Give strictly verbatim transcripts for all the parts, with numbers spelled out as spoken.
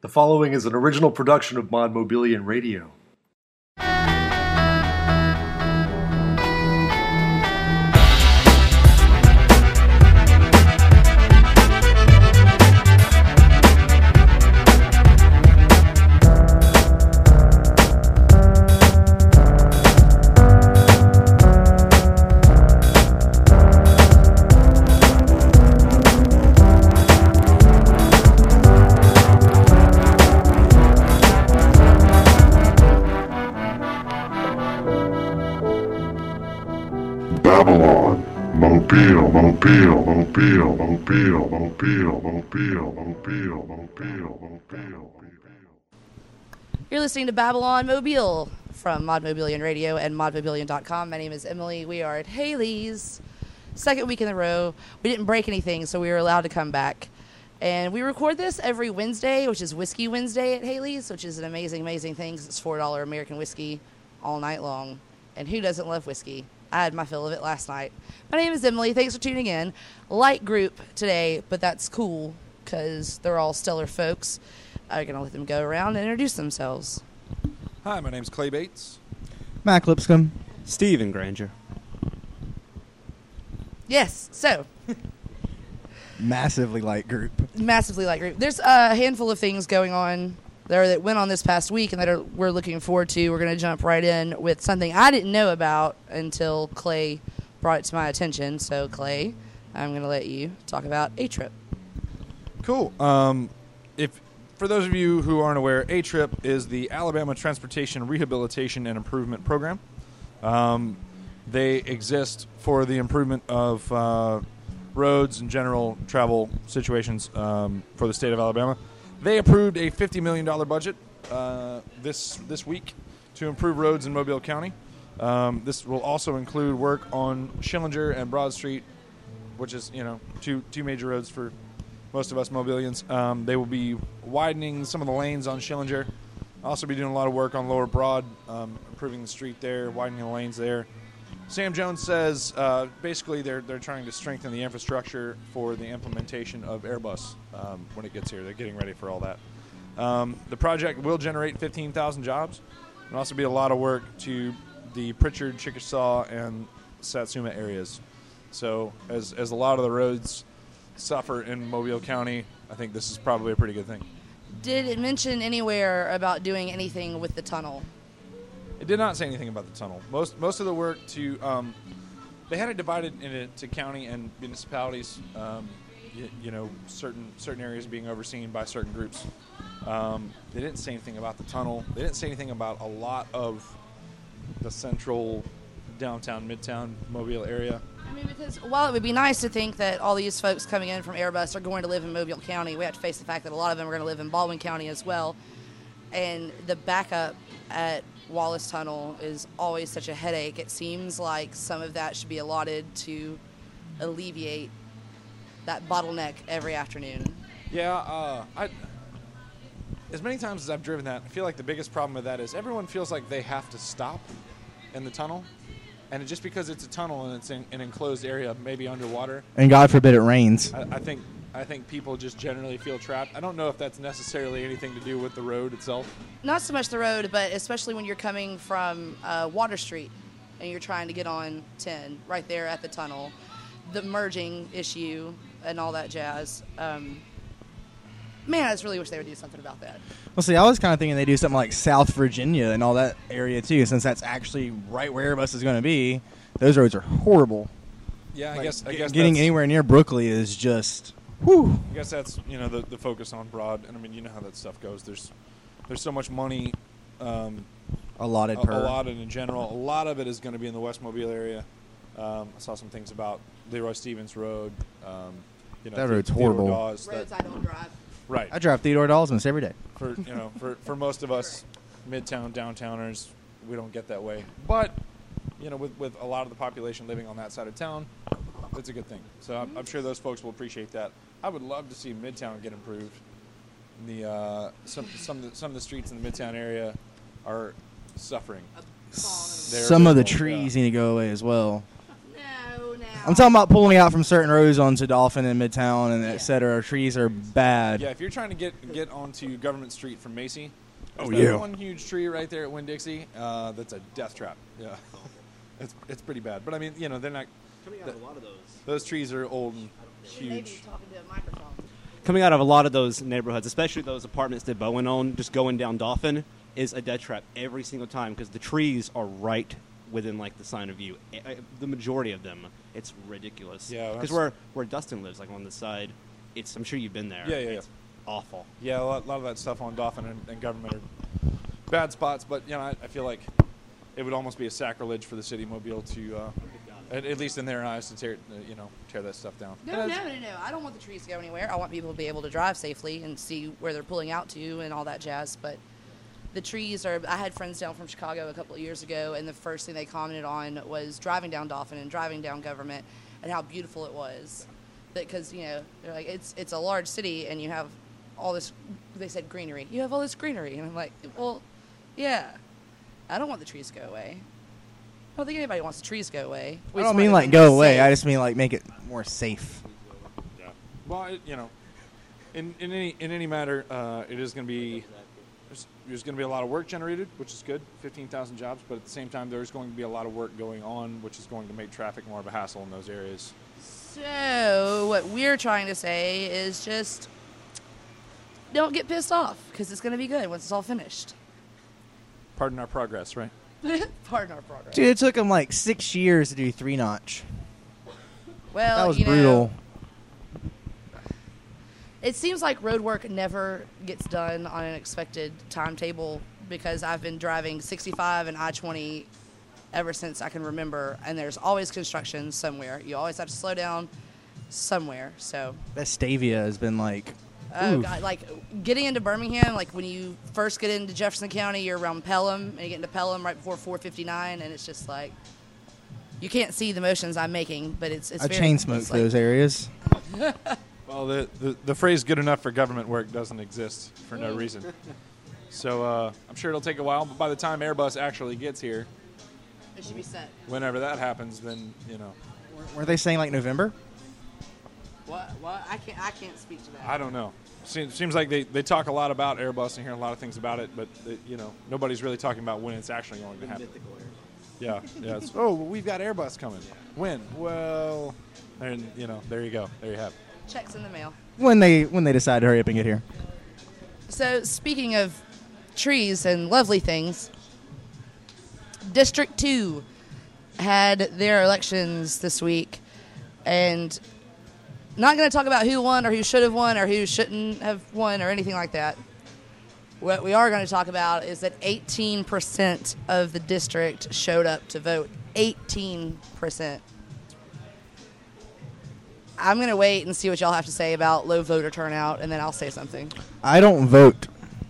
The following is an original production of Mod Mobilian Radio. Babylon, Mobile, Mobile, Mobile, Mobile, Mobile, Mobile, Mobile, Mobile, Mobile. You're listening to Babylon Mobile from Mod Mobilian Radio and mod mobilian dot com. My name is Emily. We are at Haley's. Second week in a row. We didn't break anything, so we were allowed to come back. And we record this every Wednesday, which is Whiskey Wednesday at Haley's, which is an amazing, amazing thing because it's four dollars American whiskey all night long. And who doesn't love whiskey? I had my fill of it last night. My name is Emily. Thanks for tuning in. Light group today, but that's cool because they're all stellar folks. I'm going to let them go around and introduce themselves. Hi, my name's Clay Bates. Mac Lipscomb. Steven Granger. Yes, so Massively light group. massively light group. There's a handful of things going on there that went on this past week and that are, we're looking forward to. We're going to jump right in with something I didn't know about until Clay brought it to my attention. So, Clay, I'm going to let you talk about A-Trip. Cool. Um, if for those of you who aren't aware, A-Trip is the Alabama Transportation Rehabilitation and Improvement Program. Um, they exist for the improvement of uh, roads and general travel situations um, for the state of Alabama. They approved a fifty million dollars budget uh, this this week to improve roads in Mobile County. Um, this will also include work on Schillinger and Broad Street, which is, you know, two two major roads for most of us Mobilians. Um, they will be widening some of the lanes on Schillinger. Also be doing a lot of work on Lower Broad, um, improving the street there, widening the lanes there. Sam Jones says uh, basically they're they're trying to strengthen the infrastructure for the implementation of Airbus um, when it gets here. They're getting ready for all that. Um, the project will generate fifteen thousand jobs. There'll also be a lot of work to the Pritchard, Chickasaw, and Satsuma areas. So as as a lot of the roads suffer in Mobile County, I think this is probably a pretty good thing. Did it mention anywhere about doing anything with the tunnel? It did not say anything about the tunnel. Most most of the work to um, they had it divided into county and municipalities. Um, you, you know, certain certain areas being overseen by certain groups. Um, they didn't say anything about the tunnel. They didn't say anything about a lot of the central, downtown, midtown Mobile area. I mean, because while it would be nice to think that all these folks coming in from Airbus are going to live in Mobile County, we have to face the fact that a lot of them are going to live in Baldwin County as well. And the backup at Wallace Tunnel is always such a headache. It seems like some of that should be allotted to alleviate that bottleneck every afternoon. Yeah, uh, I, as many times as I've driven that, I feel like the biggest problem with that is everyone feels like they have to stop in the tunnel. And just because it's a tunnel and it's in an enclosed area, maybe underwater. And God forbid it rains. I, I think I think people just generally feel trapped. I don't know if that's necessarily anything to do with the road itself. Not so much the road, but especially when you're coming from uh, Water Street and you're trying to get on ten right there at the tunnel, the merging issue and all that jazz. Um, man, I just really wish they would do something about that. Well, see, I was kind of thinking they do something like South Virginia and all that area, too, since that's actually right where Airbus is going to be. Those roads are horrible. Yeah, I Like, guess I g- guess getting that's, anywhere near Brooklyn is just, whew. I guess that's, you know, the, the focus on Broad, and I mean, you know how that stuff goes. There's there's so much money um, Allotted a- per. allotted in general. A lot of it is going to be in the West Mobile area. Um, I saw some things about Leroy Stevens Road. Um, you know, That The- road's Theodore horrible. Dawes, that- Roads I don't drive. right. I drive Theodore Dawes every day. For you know, for, for most of us midtown downtowners, we don't get that way. But you know, with, with a lot of the population living on that side of town, it's a good thing. So I'm, I'm sure those folks will appreciate that. I would love to see Midtown get improved. The uh, some some of the, some of the streets in the Midtown area are suffering. They're Some of the abysmal, trees yeah. need to go away as well. No, no. I'm talking about pulling out from certain roads onto Dolphin and Midtown and et cetera. Trees are bad. Yeah, if you're trying to get get onto Government Street from Macy, Oh, there's that yeah. one huge tree right there at Winn-Dixie. Uh, that's a death trap. Yeah, it's it's pretty bad. But I mean, you know, they're not. Coming out the- of a lot of those. Those trees are old and Maybe huge. talking to a microphone. Coming out of a lot of those neighborhoods, especially those apartments that Bowen owned, just going down Dolphin is a death trap every single time because the trees are right within like the sign of view. Eh, eh, The majority of them, it's ridiculous. Yeah, because that's- where where Dustin lives, like on the side, it's I'm sure you've been there. Yeah, yeah, It's awful. Yeah, a lot, lot of that stuff on Dolphin and, and Government are bad spots. But you know, I, I feel like it would almost be a sacrilege for the city of Mobile to, uh, at, at least in their eyes, to tear uh, you know tear that stuff down. No, no, no, no. I don't want the trees to go anywhere. I want people to be able to drive safely and see where they're pulling out to and all that jazz. But the trees are. I had friends down from Chicago a couple of years ago, and the first thing they commented on was driving down Dolphin and driving down Government and how beautiful it was. Because you know, they're like it's it's a large city and you have all this. They said greenery. You have all this greenery, and I'm like, well, yeah. I don't want the trees to go away. I don't think anybody wants the trees to go away. We I just don't want mean like everything go to be away. safe. I just mean like make it more safe. Yeah. Well, it, you know, in in any in any matter, uh, it is going to be there's, there's going to be a lot of work generated, which is good, fifteen thousand jobs. But at the same time, there's going to be a lot of work going on, which is going to make traffic more of a hassle in those areas. So what we're trying to say is just don't get pissed off because it's going to be good once it's all finished. Pardon our progress, right? Pardon our progress. Dude, it took them like six years to do three notch. Well, That was you know, brutal. it seems like road work never gets done on an expected timetable because I've been driving sixty-five and I twenty ever since I can remember, and there's always construction somewhere. You always have to slow down somewhere. So, Vestavia has been like, oh oof. God, like getting into Birmingham, like when you first get into Jefferson County, you're around Pelham, and you get into Pelham right before four fifty-nine, and it's just like you can't see the motions I'm making, but it's it's I very, chain smoked it's like- those areas. Well, the, the the phrase "good enough for government work" doesn't exist for no reason. So uh, I'm sure it'll take a while, but by the time Airbus actually gets here, It should be set. whenever that happens, then you know, Weren't they saying like November? What? What? I can't. I can't speak to that. I don't know. Seems, seems like they, they talk a lot about Airbus and hear a lot of things about it, but they, you know nobody's really talking about when it's actually going to happen. Yeah, yeah. It's, oh, we've got Airbus coming. When? Well, and you know, there you go. There you have it. Checks in the mail. When they when they decide to hurry up and get here. So speaking of trees and lovely things, District Two had their elections this week, and not going to talk about who won or who should have won or who shouldn't have won or anything like that. What we are going to talk about is that eighteen percent of the district showed up to vote. eighteen percent. I'm going to wait and see what y'all have to say about low voter turnout, and then I'll say something. I don't vote.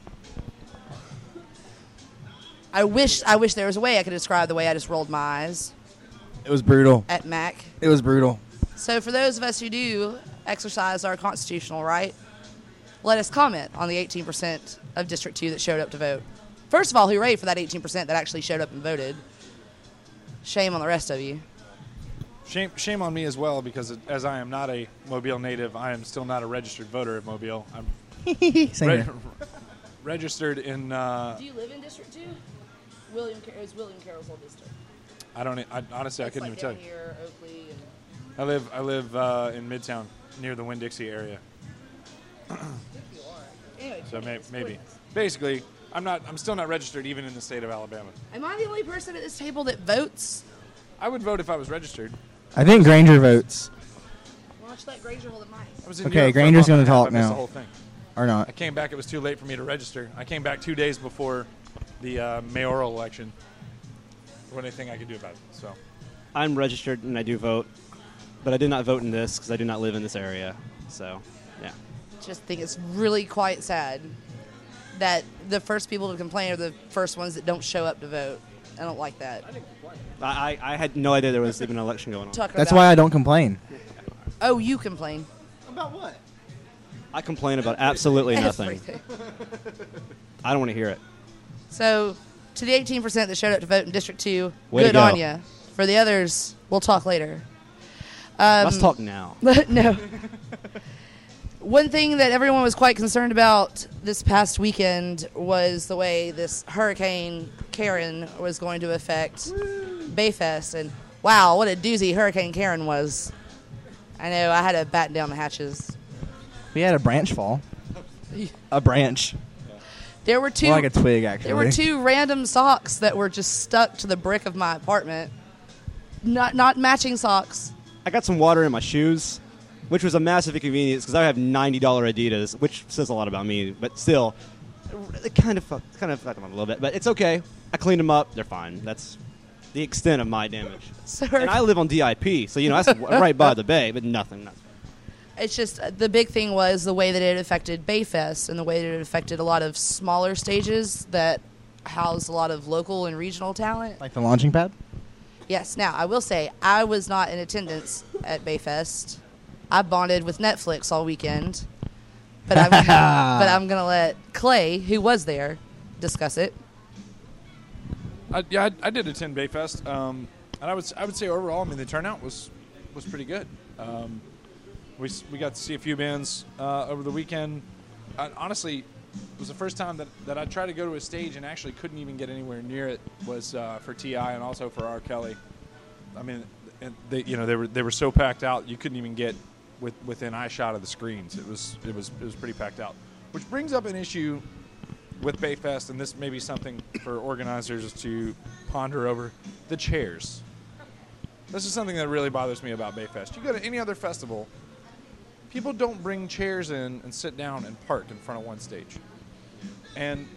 I wish I wish there was a way I could describe the way I just rolled my eyes It was brutal. at Mac. It was brutal. So for those of us who do exercise our constitutional right, let us comment on the eighteen percent of District two that showed up to vote. First of all, hooray for that eighteen percent that actually showed up and voted. Shame on the rest of you. Shame, shame on me as well, because as I am not a Mobile native, I am still not a registered voter of Mobile. I'm Same reg- here. registered in. Uh, Do you live in District two? William Car- it was William Carroll's old district. I don't. e- I, honestly, I It's couldn't like even tell down you. here, Oakley, and I live. I live uh, in Midtown, near the Winn-Dixie area. I think you are. Anyway, So may, goodness, maybe. goodness. Basically, I'm not. I'm still not registered, even in the state of Alabama. Am I the only person at this table that votes? I would vote if I was registered. I think Granger votes. Why don't you let Granger hold the mic? I was in Okay, Europe for a Granger's month and gonna a half. talk I missed now. The whole thing. Or not. I came back. It was too late for me to register. I came back two days before the uh, mayoral election. There wasn't anything I could do about it. So I'm registered and I do vote, but I did not vote in this because I do not live in this area. So, yeah. Just think it's really quite sad that the first people to complain are the first ones that don't show up to vote. I don't like that. I, I, I had no idea there was even an election going on. Talking That's about, why I don't complain. Oh, you complain. I complain about absolutely nothing. Everything. I don't want to hear it. So, to the eighteen percent that showed up to vote in District two, Way to good go. on ya. For the others, we'll talk later. Um, Let's talk now. But no. One thing that everyone was quite concerned about this past weekend was the way this Hurricane Karen was going to affect Bayfest. And wow, what a doozy Hurricane Karen was. I know, I had to batten down the hatches. We had a branch fall. A branch. There were two More like a twig, actually. There were two random socks that were just stuck to the brick of my apartment. Not not matching socks. I got some water in my shoes, which was a massive inconvenience because I have ninety dollars Adidas, which says a lot about me. But still, it kind of fucked, kind of fucked them up a little bit. But it's okay. I cleaned them up. They're fine. That's the extent of my damage. So and I live on D I P, so you know that's right by the bay, but nothing. nothing. It's just uh, the big thing was the way that it affected Bayfest and the way that it affected a lot of smaller stages that house a lot of local and regional talent. Like the launching pad? Yes. Now, I will say, I was not in attendance at Bayfest. I bonded with Netflix all weekend. But I'm, but I'm going to let Clay, who was there, discuss it. I, yeah, I, I did attend Bayfest, um, and I would I would say overall, I mean, the turnout was was pretty good. Um, we s- we got to see a few bands uh, over the weekend. I, honestly, it was the first time that, that I tried to go to a stage and actually couldn't even get anywhere near it. Was uh, for T I and also for R. Kelly. I mean, and they you know they were they were so packed out you couldn't even get with, within eye shot of the screens. It was it was it was pretty packed out, which brings up an issue with Bayfest, and this may be something for organizers to ponder over: the chairs. This is something that really bothers me about Bayfest. You go to any other festival, people don't bring chairs in and sit down and park in front of one stage. And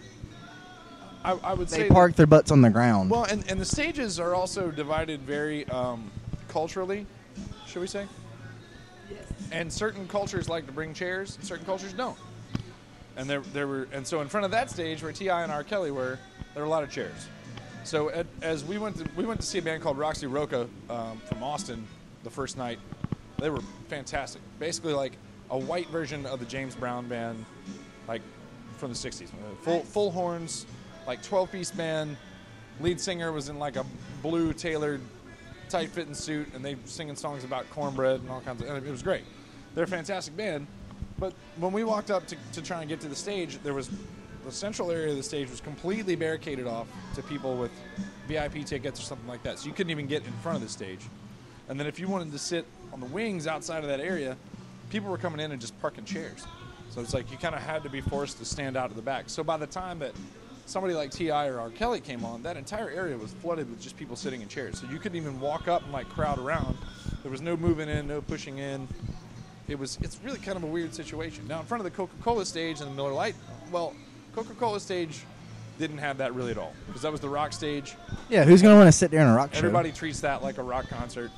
I, I would say They park their butts on the ground. well, and, and the stages are also divided very um, culturally, should we say? Yes. And certain cultures like to bring chairs, and certain cultures don't. And there, there were, and so in front of that stage where T I and R. Kelly were, there were a lot of chairs. So at, as we went to, we went to see a band called Roxy Roca um, from Austin the first night. They were fantastic. Basically like a white version of the James Brown band, like from the sixties. Full full horns, like twelve-piece band. Lead singer was in like a blue tailored, tight-fitting suit, and they singing songs about cornbread and all kinds of. And it was great. They're a fantastic band. But when we walked up to, to try and get to the stage, there was the central area of the stage was completely barricaded off to people with V I P tickets or something like that. So you couldn't even get in front of the stage. And then if you wanted to sit on the wings outside of that area, people were coming in and just parking chairs. So it's like you kind of had to be forced to stand out at the back. So by the time that somebody like T I or R. Kelly came on, that entire area was flooded with just people sitting in chairs. So you couldn't even walk up and like crowd around. There was no moving in, no pushing in. It was, it's really kind of a weird situation. Now, in front of the Coca-Cola stage and the Miller Lite, well, Coca-Cola stage didn't have that really at all because that was the rock stage. Yeah, who's going to want to sit there in a rock show? Everybody treats that like a rock concert.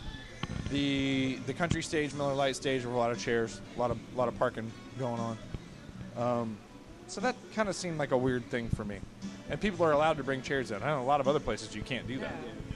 The the country stage, Miller Lite stage, were a lot of chairs, a lot of a lot of parking going on. Um, so that kind of seemed like a weird thing for me. And people are allowed to bring chairs in. I know a lot of other places you can't do that.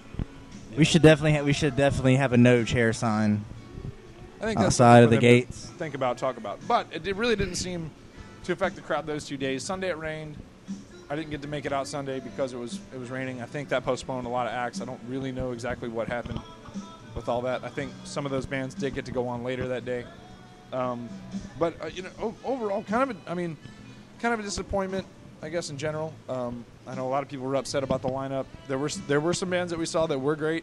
We should definitely ha- we should definitely have a no chair sign. I think that's outside of something the for them to gates. Think about, talk about. But it, it really didn't seem to affect the crowd those two days. Sunday it rained. I didn't get to make it out Sunday because it was it was raining. I think that postponed a lot of acts. I don't really know exactly what happened with all that. I think some of those bands did get to go on later that day. Um, but uh, you know, o- overall, kind of a, I mean, kind of a disappointment, I guess, in general. Um, I know a lot of people were upset about the lineup. There were s- there were some bands that we saw that were great,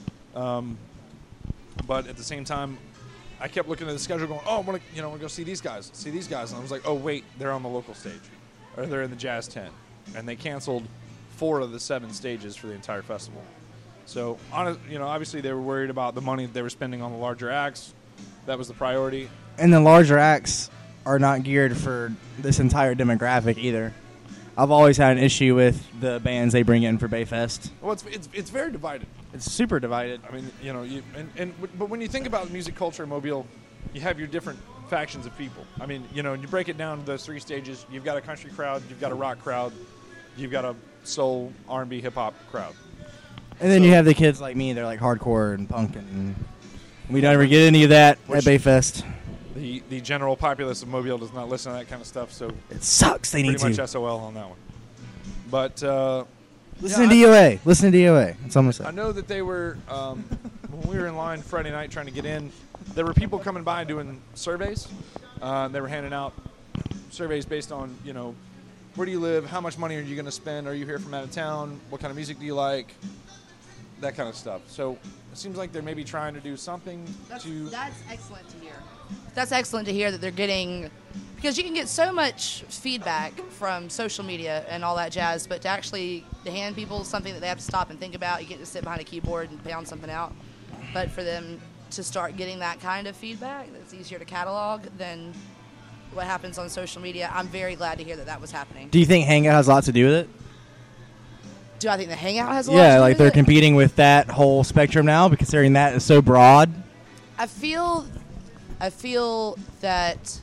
um, but at the same time, I kept looking at the schedule, going, "Oh, I want to, you know, I want to go see these guys, see these guys," and I was like, "Oh, wait, they're on the local stage, or they're in the Jazz Tent," and they canceled four of the seven stages for the entire festival. So, honest, you know, obviously they were worried about the money that they were spending on the larger acts. That was the priority. And the larger acts are not geared for this entire demographic either. I've always had an issue with the bands they bring in for Bayfest. Well, it's it's, it's very divided. It's super divided. I mean, you know, you, and, and but when you think about music culture in Mobile, you have your different factions of people. I mean, you know, and you break it down to those three stages. You've got a country crowd, you've got a rock crowd, you've got a soul, R and B, hip hop crowd. And then So- you have the kids like me, they're like hardcore and punk, and we don't ever get any of that Which- at Bayfest. The the general populace of Mobile does not listen to that kind of stuff, so It sucks. They need pretty much to. S O L on that one. But uh, Listen yeah, to D O A. Listen to D O A. That's all I'm going to I say. know that they were um, when we were in line Friday night trying to get in, there were people coming by doing surveys. Uh, they were handing out surveys based on, you know, where do you live? How much money are you going to spend? Are you here from out of town? What kind of music do you like? That kind of stuff. So it seems like they're maybe trying to do something That's, to... that's excellent to hear. That's excellent to hear that they're getting, because you can get so much feedback from social media and all that jazz, but to actually to hand people something that they have to stop and think about, you get to sit behind a keyboard and pound something out. But for them to start getting that kind of feedback, that's easier to catalog than what happens on social media. I'm very glad to hear that that was happening. Do you think Hangout has a lot to do with it? Do I think the Hangout has a lot to Yeah, do like with they're it? competing with that whole spectrum now, but considering that is so broad. I feel, I feel that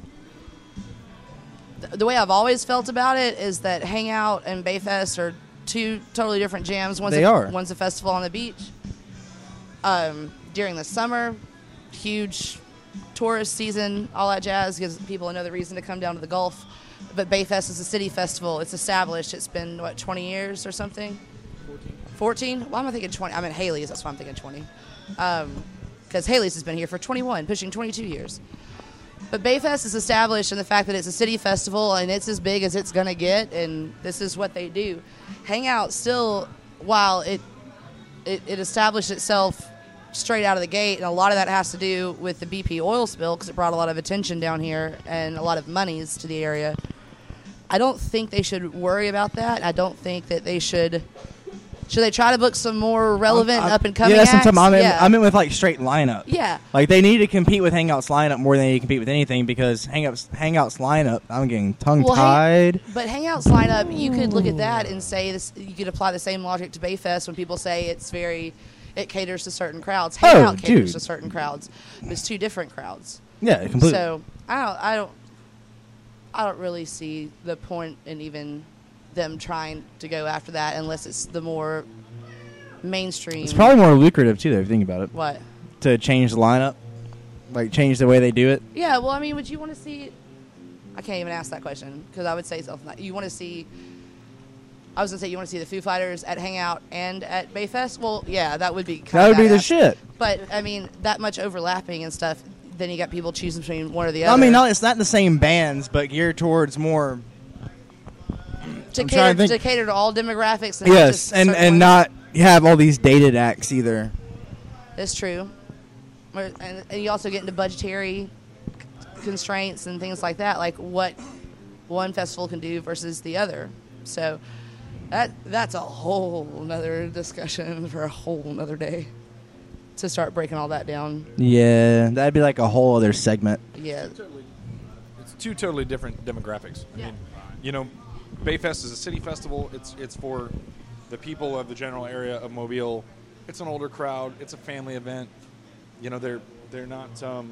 th- the way I've always felt about it is that Hangout and Bayfest are two totally different jams. One's They a, are. One's a festival on the beach. Um, during the summer, huge tourist season, all that jazz gives people another reason to come down to the Gulf. But Bayfest is a city festival. It's established. It's been, what, twenty years or something? fourteen. fourteen? Why am I thinking twenty? I'm in Haley's. That's why I'm thinking twenty. Because Haley's has been here for twenty-one, pushing twenty-two years. But Bayfest is established in the fact that it's a city festival and it's as big as it's going to get, and this is what they do. Hangout still, while it, it, it established itself straight out of the gate, and a lot of that has to do with the B P oil spill because it brought a lot of attention down here and a lot of monies to the area. I don't think they should worry about that. I don't think that they should. Should they try to book some more relevant I- up and coming Yeah, that's acts? what I'm, I meant, yeah. I meant with like straight lineup. yeah. Like they need to compete with Hangout's lineup more than they need to compete with anything because Hangout's Hangout's lineup. I'm getting tongue Well, tied. Hang, but Hangout's lineup, you could look at that and say this. You could apply the same logic to Bayfest when people say it's very, it caters to certain crowds. Oh, Hangout caters dude. to certain crowds. But it's two different crowds. Yeah, completely. So I don't, I don't, I don't really see the point in even them trying to go after that unless it's the more mainstream. It's probably more lucrative too, though. If you think about it, what? to change the lineup, like change the way they do it. Yeah. Well, I mean, would you want to see? I can't even ask that question because I would say something like you want to see. I was gonna say you want to see the Foo Fighters at Hangout and at Bayfest. Well, yeah, that would be. Kinda That would be the badass. shit. But I mean, that much overlapping and stuff. Then you got people choosing between one or the I other. mean, not, it's not the same bands, but geared towards more. to I'm trying cater to think. to cater to all demographics. And not Yes, just and certain and ones. not have all these dated acts either. That's true. Where- And, and you also get into budgetary constraints and things like that, like what one festival can do versus the other. So that that's a whole nother discussion for a whole nother day to start breaking all that down. Yeah, that'd be like a whole other segment. Yeah. It's two totally different demographics. I Yeah. mean, you know, Bayfest is a city festival. It's it's for the people of the general area of Mobile. It's an older crowd. It's a family event. You know, they're they're not, um,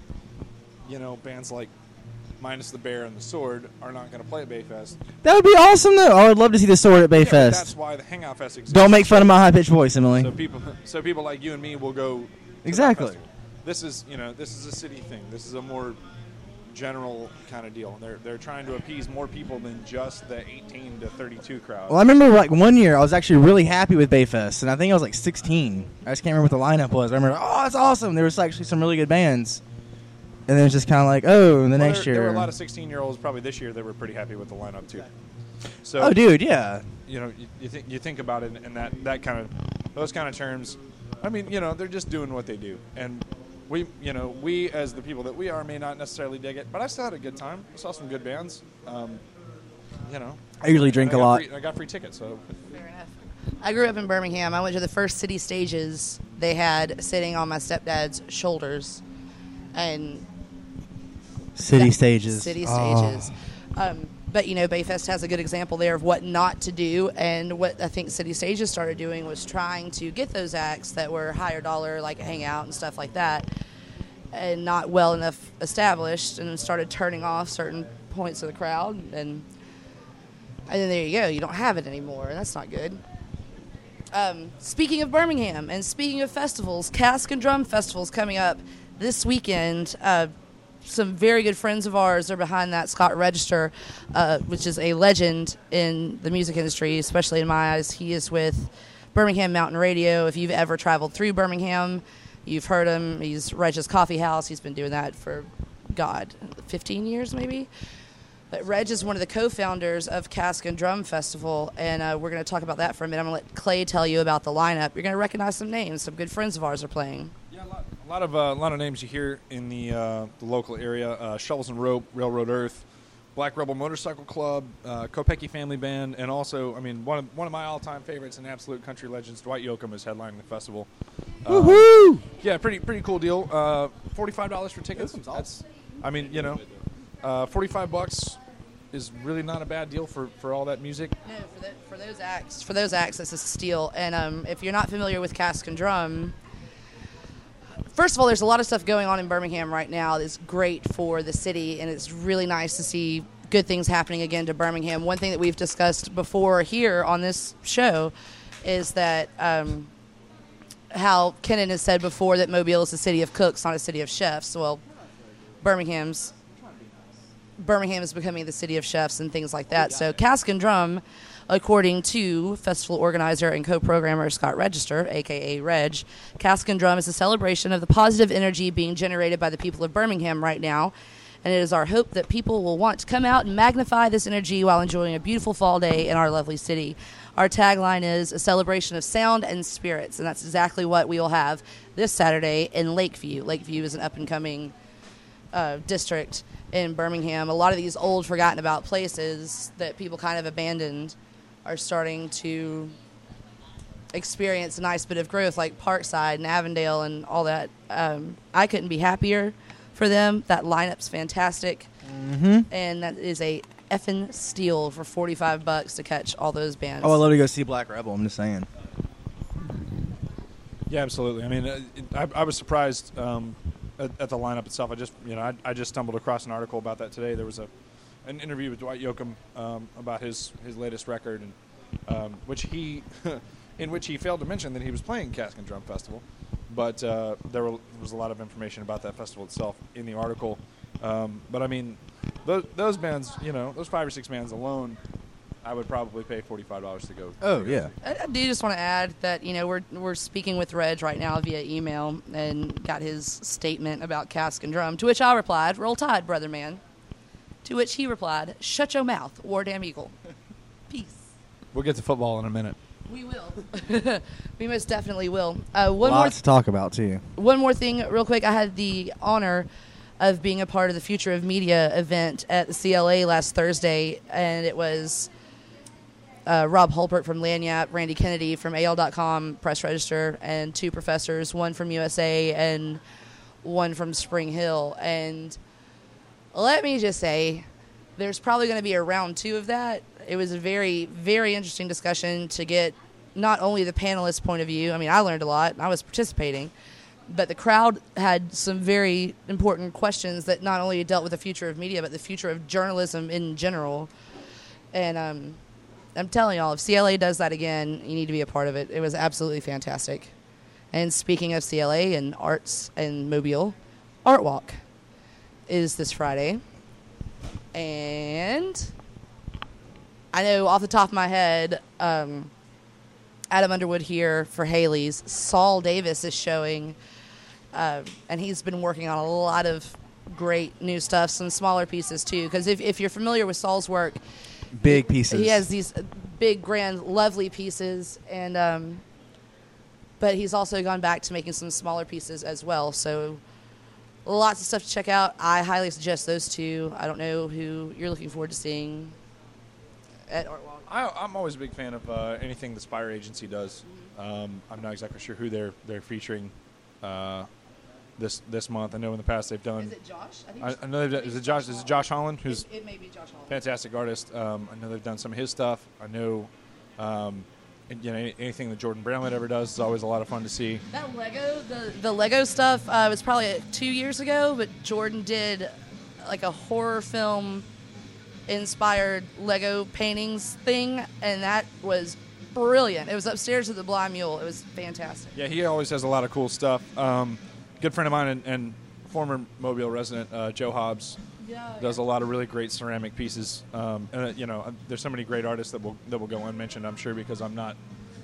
you know, bands like Minus the Bear and the Sword are not going to play at Bayfest. That would be awesome, though. I would love to see the sword at Yeah, but that's Bayfest. why the Hangout Fest exists. Don't make fun of my high pitched voice, Emily. So people, so people like you and me will go. to that Exactly. festival. This is, you know, this is a city thing. This is a more general kind of deal. They're they're trying to appease more people than just the eighteen to thirty-two crowd. Well, I remember like one year I was actually really happy with Bayfest, and I think I was like sixteen. I just can't remember what the lineup was. I remember, oh, that's awesome. There was actually some really good bands. And then it's just kind of like, oh, and the Well, next there, year. there were a lot of sixteen-year-olds probably this year that were pretty happy with the lineup too. So, oh, dude, yeah. you know, you, you think you think about it in that that kind of those kind of terms. I mean, you know, they're just doing what they do, and we, you know, we as the people that we are may not necessarily dig it, but I still had a good time. I saw some good bands. Um, you know, I usually drink I a got lot. Free, I got free tickets, so Fair enough. I grew up in Birmingham. I went to the first city stages they had sitting on my stepdad's shoulders, and City that- stages. City Oh. stages. Um, but you know, Bayfest has a good example there of what not to do, and what I think City Stages started doing was trying to get those acts that were higher dollar, like Hangout and stuff like that, and not well enough established, and started turning off certain points of the crowd, and and then there you go, you don't have it anymore, and that's not good. Um, speaking of Birmingham, and speaking of festivals, Cask and Drum Festival's coming up this weekend. Uh, some very good friends of ours are behind that. Scott Register, uh, which is a legend in the music industry, especially in my eyes. He is with Birmingham Mountain Radio. If you've ever traveled through Birmingham, you've heard him. He's Reg's Coffee House. He's been doing that for, God, fifteen years maybe. But Reg is one of the co-founders of Cask and Drum Festival, and uh, we're going to talk about that for a minute. I'm going to let Clay tell you about the lineup. You're going to recognize some names. Some good friends of ours are playing. Yeah, a lot, a lot of uh, a lot of names you hear in the uh, the local area: uh, Shovels and Rope, Railroad Earth, Black Rebel Motorcycle Club, uh, Kopecki Family Band, and also, I mean, one of one of my all-time favorites and absolute country legends, Dwight Yoakam, is headlining the festival. Um, Woohoo! Yeah, pretty pretty cool deal. Uh, Forty-five dollars for tickets. That's, I mean, you know, uh, forty-five bucks is really not a bad deal for, for all that music. No, for, the, for those acts, for those acts, it's a steal. And um, if you're not familiar with Cask and Drum, first of all, there's a lot of stuff going on in Birmingham right now that's great for the city, and it's really nice to see good things happening again to Birmingham. One thing that we've discussed before here on this show is that um, how Kennan has said before that Mobile is a city of cooks, not a city of chefs. Well, Birmingham's Birmingham is becoming the city of chefs and things like that. So Cask and Drum, according to festival organizer and co-programmer Scott Register, a k a. Reg, Cask and Drum is a celebration of the positive energy being generated by the people of Birmingham right now. And it is our hope that people will want to come out and magnify this energy while enjoying a beautiful fall day in our lovely city. Our tagline is a celebration of sound and spirits, and that's exactly what we will have this Saturday in Lakeview. Lakeview is an up-and-coming uh, district in Birmingham. A lot of these old, forgotten about places that people kind of abandoned are starting to experience a nice bit of growth, like Parkside and Avondale and all that. Um, I couldn't be happier for them. That lineup's fantastic, Mm-hmm. and that is a effing steal for forty-five bucks to catch all those bands. Oh, I'd love to go see Black Rebel. I'm just saying. Yeah, absolutely. I mean, uh, it, I, I was surprised um, at, at the lineup itself. I just, you know, I, I just stumbled across an article about that today. There was a an interview with Dwight Yoakam um, about his, his latest record, and um, which he, in which he failed to mention that he was playing Cask and Drum Festival, but uh, there were, was a lot of information about that festival itself in the article. Um, but I mean, those, those bands, you know, those five or six bands alone, I would probably pay forty-five dollars to go. Oh, yeah. I, I do just want to add that, you know, we're we're speaking with Reg right now via email and got his statement about Cask and Drum, to which I replied, "Roll Tide, brother man." To which he replied, "Shut your mouth, War Damn Eagle." Peace. We'll get to football in a minute. We will. We most definitely will. Uh, one Lots more th- to talk about, too. One more thing, real quick. I had the honor of being a part of the Future of Media event at the C L A last Thursday, and it was uh, Rob Hulbert from Lanyap, Randy Kennedy from A L dot com, Press Register, and two professors, one from U S A and one from Spring Hill. And let me just say, there's probably going to be a round two of that. It was a very, very interesting discussion to get not only the panelists' point of view. I mean, I learned a lot, and I was participating. But the crowd had some very important questions that not only dealt with the future of media, but the future of journalism in general. And um, I'm telling y'all, if C L A does that again, you need to be a part of it. It was absolutely fantastic. And speaking of C L A and arts and Mobile, Art Walk is this Friday. And I know off the top of my head, um, Adam Underwood here for Haley's, Saul Davis is showing, uh, and he's been working on a lot of great new stuff, some smaller pieces too. Because if, if you're familiar with Saul's work, Big pieces. he has these big, grand, lovely pieces, and um, but he's also gone back to making some smaller pieces as well. So lots of stuff to check out. I highly suggest those two. I don't know who you're looking forward to seeing at Art Walk. I, I'm always a big fan of uh, anything the Spire Agency does. Um, I'm not exactly sure who they're they're featuring uh, this this month. I know in the past they've done. Is it Josh? I think I, it's- I know they've done, is it Josh? Is it Josh Holland? Who's It, it may be Josh Holland. fantastic artist. Um, I know they've done some of his stuff. I know, um, and, you know, any- anything that Jordan Brownlet ever does is always a lot of fun to see. That Lego, the the Lego stuff, uh, was probably two years ago, but Jordan did like a horror film inspired Lego paintings thing, and that was brilliant. It was upstairs at the Blind Mule. It was fantastic. Yeah, he always has a lot of cool stuff. Um, good friend of mine and, and former Mobile resident, uh, Joe Hobbs, Yeah, does a lot of really great ceramic pieces. Um, and uh, you know, uh, there's so many great artists that will that will go unmentioned, I'm sure, because I'm not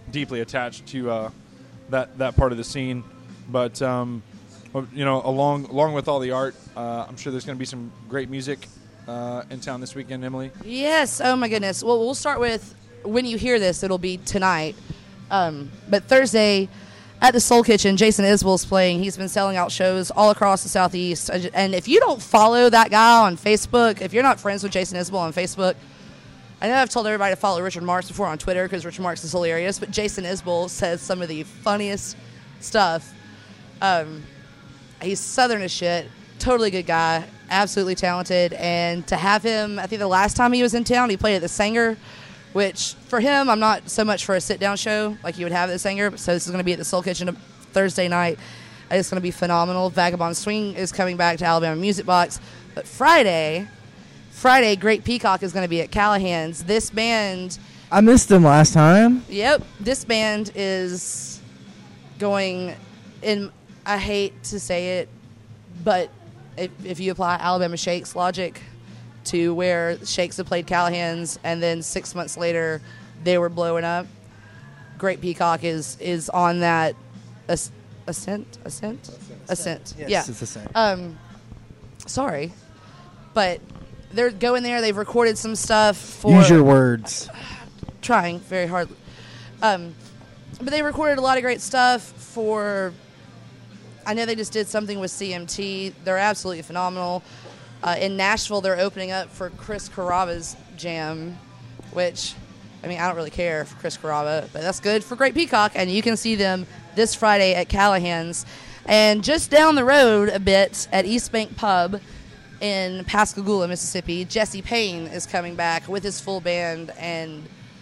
deeply attached to uh, that that part of the scene. But um, well, you know, along along with all the art, uh, I'm sure there's going to be some great music uh, in town this weekend. Emily, Yes. Oh my goodness. Well, we'll start with when you hear this. It'll be tonight. Um, but Thursday at the Soul Kitchen, Jason Isbell's playing. He's been selling out shows all across the Southeast. And if you don't follow that guy on Facebook, if you're not friends with Jason Isbell on Facebook, I know I've told everybody to follow Richard Marks before on Twitter because Richard Marks is hilarious. But Jason Isbell says some of the funniest stuff. Um, he's Southern as shit. Totally good guy. Absolutely talented. And to have him, I think the last time he was in town, he played at the Sanger, which for him, I'm not so much for a sit-down show like you would have at the Sanger. So this is going to be at the Soul Kitchen Thursday night. It's going to be phenomenal. Vagabond Swing is coming back to Alabama Music Box. But Friday, Friday, Great Peacock is going to be at Callahan's. This band, I missed them last time. yep, this band is going in, I hate to say it, but if, if you apply Alabama Shakes logic to where Shakes have played Callahan's and then six months later they were blowing up, Great Peacock is is on that as- ascent, ascent, ascent. Yes, Yeah. it's the same. Um, sorry, but they're going there. They've recorded some stuff for Use your words. trying very hard. Um, but they recorded a lot of great stuff for. I know they just did something with C M T. They're absolutely phenomenal. Uh, in Nashville, they're opening up for Chris Carrabba's jam, which, I mean, I don't really care for Chris Carrabba, but that's good for Great Peacock, and you can see them this Friday at Callahan's. And just down the road a bit at East Bank Pub in Pascagoula, Mississippi, Jesse Payne is coming back with his full band, and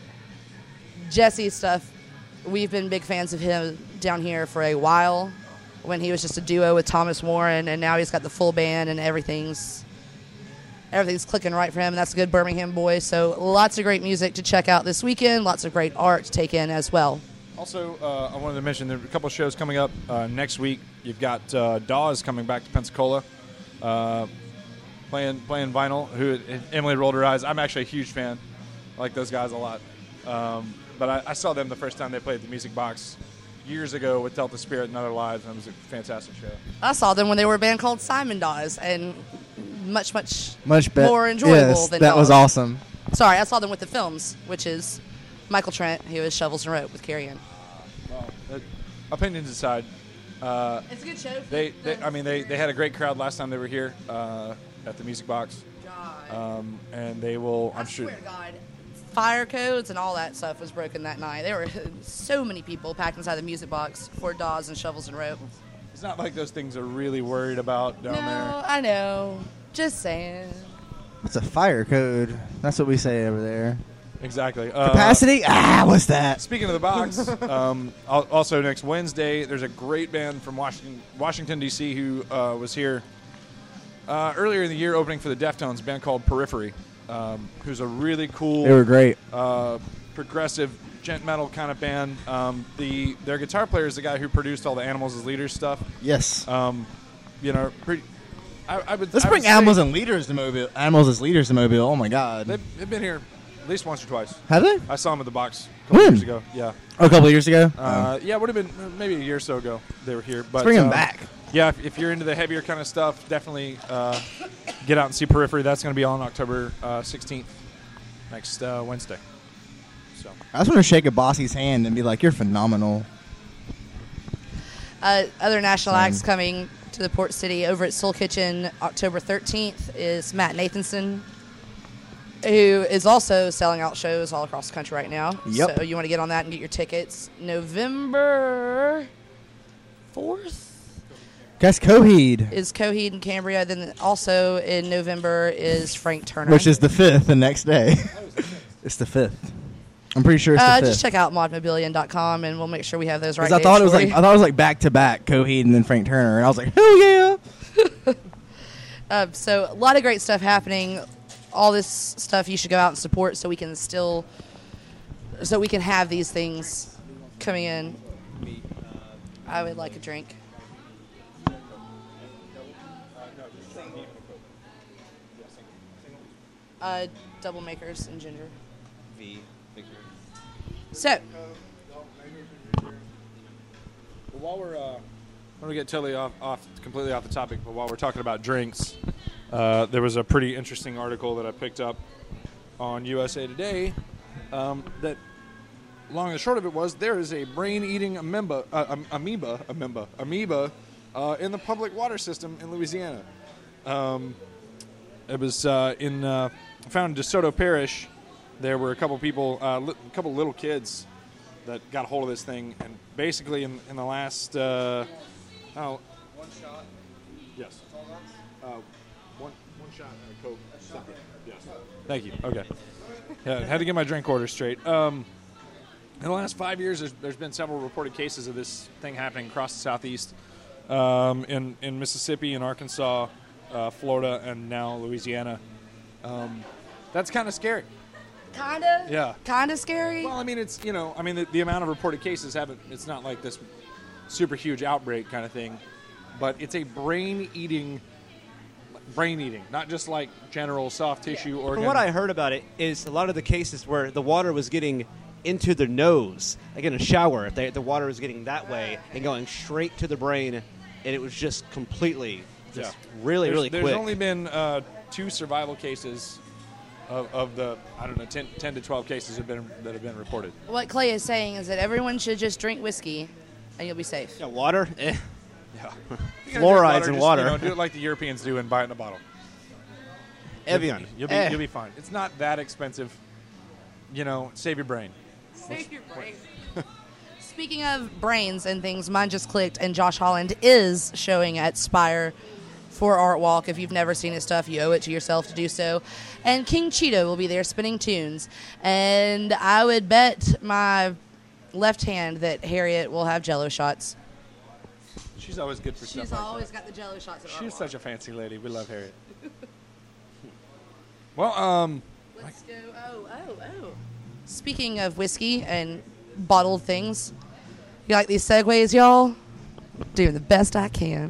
Jesse's stuff, we've been big fans of him down here for a while when he was just a duo with Thomas Warren, and now he's got the full band and everything's everything's clicking right for him. That's a good Birmingham boy. So lots of great music to check out this weekend, lots of great art to take in as well. also uh, I wanted to mention there are a couple of shows coming up uh, next week. You've got uh, Dawes coming back to Pensacola, uh, playing playing vinyl. Who Emily rolled her eyes. I'm actually a huge fan. I like those guys a lot. Um, but I, I saw them the first time they played at the Music Box years ago with Delta Spirit and Other Lives, and it was a fantastic show. I saw them when they were a band called Simon Dawes, and much, much, Much better. more enjoyable Yes, than that was Dawes. awesome. Sorry, I saw them with the Films, which is Michael Trent, who is Shovels and Rope with Carrie Ann. Well, uh, opinions aside, uh, It's a good show. they, they I mean they, they had a great crowd last time they were here uh, at the Music Box, God. um, and they will. I I'm sure. swear to God, fire codes and all that stuff was broken that night. There were so many people packed inside the Music Box for Dawes and Shovels and Rope. It's not like those things are really worried about down No, there. I know. Just saying. What's a fire code? That's what we say over there. Exactly. Uh, Capacity? Ah, what's that? Speaking of the box, um, al- also next Wednesday, there's a great band from Washington, Washington D C, who uh, was here uh, earlier in the year, opening for the Deftones, a band called Periphery, um, who's a really cool, They were great. uh, progressive, gent metal kind of band. Um, the their guitar player is the guy who produced all the Animals as Leaders stuff. Yes. Um, you know, pretty. I, I would. Let's I would bring say animals and leaders to Mobile. Animals as leaders to Mobile. Oh my God. They've, they've been here at least once or twice. Have they? I saw them at the box a couple When? years ago. Yeah. Oh, a couple of years ago. Uh, yeah, it would have been maybe a year or so ago they were here. But Let's bring them um, back. Yeah, if, if you're into the heavier kind of stuff, definitely uh, get out and see Periphery. That's going to be on October uh, sixteenth, next uh, Wednesday. So I just want to shake a bossy's hand and be like, "You're phenomenal." Uh, other national Same. acts coming to the Port City over at Soul Kitchen October thirteenth is Matt Nathanson, who is also selling out shows all across the country right now. Yep. So you want to get on that and get your tickets. November fourth That's Coheed, is Coheed in Cambria. Then also in November is Frank Turner. which is the fifth, the next day. It's the fifth. I'm pretty sure it's uh, the fifth. just check out mod mobillion dot com and we'll make sure we have those right. Because I thought it was dates for like you. I thought it was like back to back Coheed and then Frank Turner, and I was like, "Hell yeah!" Uh, so a lot of great stuff happening. All this stuff you should go out and support, so we can still, so we can have these things coming in. I would like a drink. Uh, double makers and ginger. V, Victor. So, Well, while we're, uh, when we get totally off, off, completely off the topic, but while we're talking about drinks, uh, there was a pretty interesting article that I picked up on U S A Today um, that, long and short of it was, there is a brain-eating amoeba, uh, am- amoeba, amoeba, amoeba uh, in the public water system in Louisiana. Um, it was uh, in uh, found in DeSoto Parish. There were a couple people, uh, li- a couple little kids that got a hold of this thing, and basically in, in the last, uh, oh, one shot. Yes. Uh, one one shot and a Coke. Separate. Yes. Thank you. Okay. Yeah, had to get my drink order straight. Um, in the last five years, there's, there's been several reported cases of this thing happening across the southeast, um, in in Mississippi, in Arkansas, uh, Florida, and now Louisiana. Um, that's kind of scary. Kinda. Yeah. Kinda scary. Well, I mean, it's, you know, I mean, the, the amount of reported cases haven't, it's not like this super huge outbreak kind of thing, but it's a brain eating, brain eating, not just like general soft tissue organ. From what I heard about it is a lot of the cases where the water was getting into their nose, like in a shower, if they, the water was getting that way and going straight to the brain, and it was just completely, just Yeah. really, there's, really there's quick. only been uh, two survival cases of, of the, I don't know, ten, ten to twelve cases have been that have been reported. What Clay is saying is that everyone should just drink whiskey, and you'll be safe. Yeah, water? Eh. Yeah. Fluorides in water. You know, do it like the Europeans do and buy it in a bottle. Evian. You'll be, Eh. you'll be fine. It's not that expensive. You know, save your brain. Save your brain. Speaking of brains and things, mine just clicked, and Josh Holland is showing at Spire for Art Walk. If you've never seen his stuff, you owe it to yourself to do so. And King Cheeto will be there spinning tunes. And I would bet my left hand that Harriet will have Jello shots. She's always good for She's stuff like always that. got the Jello shots at Art She's Walk. such a fancy lady. We love Harriet. Well, um, Let's go. Oh, oh, oh. Speaking of whiskey and bottled things, you like these segues, y'all? Doing the best I can.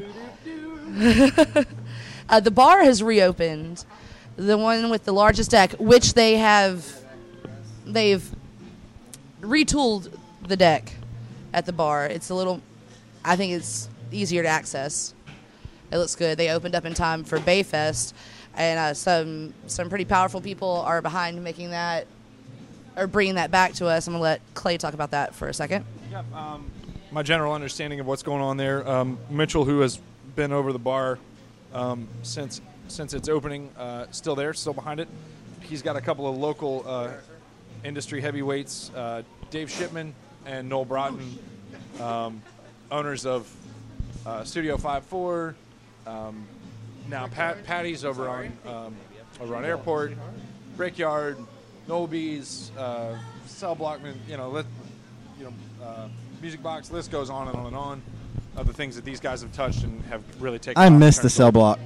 uh, the bar has reopened, the one with the largest deck, which they have, they've retooled the deck at the bar. It's a little, I think it's easier to access. It looks good. They opened up in time for Bayfest, and uh, some some pretty powerful people are behind making that, or bringing that back to us. I'm gonna let Clay talk about that for a second. Yep, um, my general understanding of what's going on there. Um, Mitchell, who has been over the bar um, since since its opening, uh, still there, still behind it. He's got a couple of local uh, industry heavyweights, uh, Dave Shipman and Noel Broughton, um, owners of uh, Studio five four. Um, now Pat Patty's over on um, over on Airport, Brickyard, Nolby's, uh, Cell Blockman. You know, let, you know, uh, Music Box. List goes on and on and on of the things that these guys have touched and have really taken. I off in missed the terms cell of- block.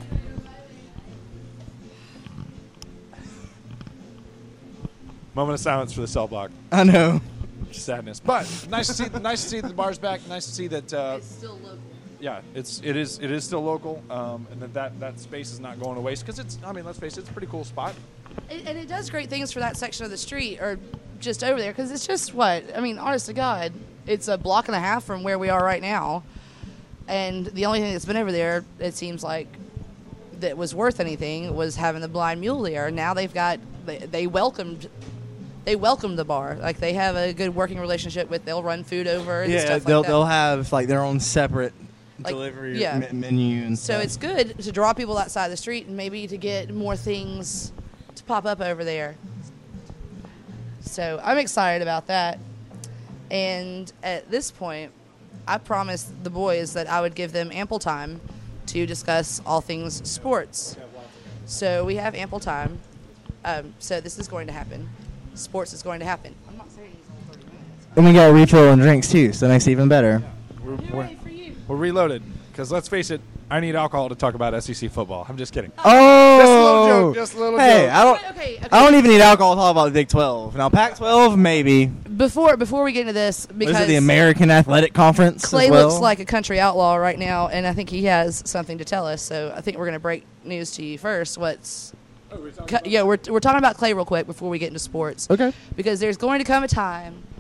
Moment of silence for the Cell Block. I know. Sadness, but nice to see. Nice to see that the bar's back. Nice to see that. Uh, still local. yeah, it's it is it is still local, um, and that, that that space is not going to waste because it's. I mean, let's face it, it's a pretty cool spot. It, and it does great things for that section of the street, or just over there, because it's just what I mean. Honest to God, it's a block and a half from where we are right now, and the only thing that's been over there, it seems like, that was worth anything was having the Blind Mule there. Now they've got they, they welcomed. They welcome the bar. Like, they have a good working relationship with. They'll run food over and Yeah, stuff they'll like that. they'll have like their own separate Like, delivery yeah. me- menu and So stuff. it's good to draw people outside the street and maybe to get more things to pop up over there. So I'm excited about that. And at this point, I promised the boys that I would give them ample time to discuss all things sports. So we have ample time. Um, so this is going to happen. Sports is going to happen. I'm not saying it's only thirty minutes. And we got a refill and drinks too, so that makes it even better. We're, we're, we're reloaded because let's face it, I need alcohol to talk about S E C football. I'm just kidding. Oh, joke, just a little hey, joke. I don't, Okay, okay. I don't even need alcohol to talk about the Big twelve. Now, Pac twelve, maybe. Before before we get into this, What because is it, the American Athletic Conference? Clay as well? looks like a country outlaw right now, and I think he has something to tell us. So I think we're going to break news to you first. What's cu- yeah, we're we're talking about Clay real quick before we get into sports. Okay. Because there's going to come a time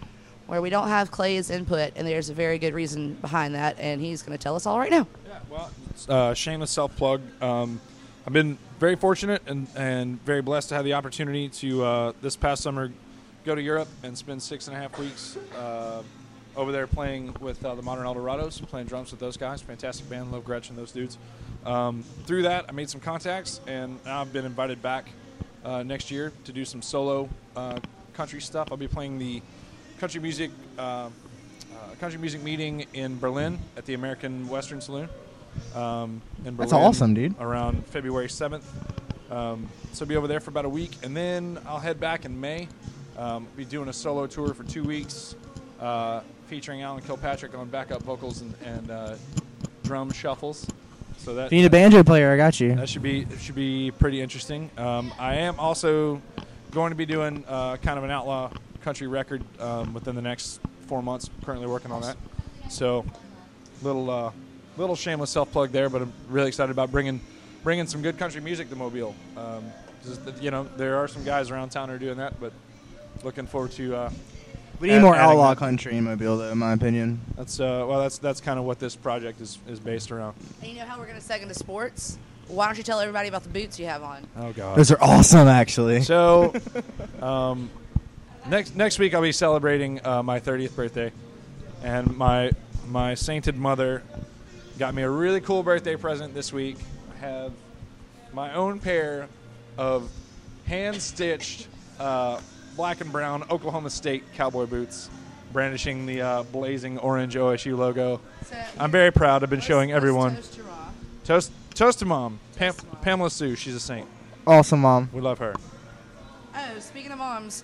where we don't have Clay's input, and there's a very good reason behind that, and he's going to tell us all right now. Yeah, well, uh, shameless self-plug. Um, I've been very fortunate and, and very blessed to have the opportunity to, uh, this past summer, go to Europe and spend six and a half weeks uh, over there playing with uh, the Modern Eldorados, playing drums with those guys. Fantastic band, love Gretchen, those dudes. Um, through that, I made some contacts, and now I've been invited back uh, next year to do some solo uh, country stuff. I'll be playing the country music uh, uh, country music meeting in Berlin at the American Western Saloon. Um, in Berlin, That's awesome, dude. Around February seventh. Um, so I'll be over there for about a week, and then I'll head back in May. Um, be doing a solo tour for two weeks, uh, featuring Alan Kilpatrick on backup vocals and, and uh, drum shuffles. So that If you need a banjo player, I got you. that should be should be pretty interesting. Um, I am also going to be doing uh, kind of an outlaw country record um, within the next four months. Currently working on that. So little uh, little shameless self plug there, but I'm really excited about bringing bringing some good country music to Mobile. Um, just that, you know, there are some guys around town who are doing that, but looking forward to. Uh, We need add- more adding outlaw that. country in Mobile, though, in my opinion. That's uh, well, that's that's kind of what this project is, is based around. And you know how we're going to seg into sports? Why don't you tell everybody about the boots you have on? Oh God. Those are awesome, actually. So, um, next next week I'll be celebrating uh, my thirtieth birthday, and my my sainted mother got me a really cool birthday present this week. I have my own pair of hand stitched uh, black and brown Oklahoma State cowboy boots, brandishing the uh, blazing orange O S U logo. So I'm very proud. I've been showing everyone. Toast to Raw. Toast, toast to mom, Pam, Toast to Mom. Pamela Sue. She's a saint. Awesome, Mom. We love her. Oh, speaking of moms,